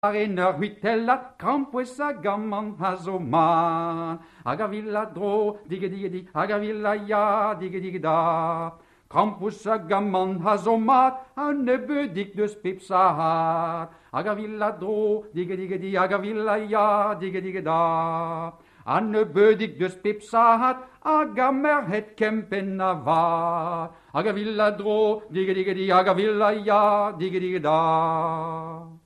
Arenar huitella, campuesa gamman hazoman. Agavilla dro, digga, agavilla ja, digga da. Campusa gamman hazomat, een beudik dus pipsahat. Agavilla dro, digga, agavilla ja, digga da. An beudik dus pipsahat, agamer het kempen navat. Agavilla dro, digga, agavilla ja, digga da.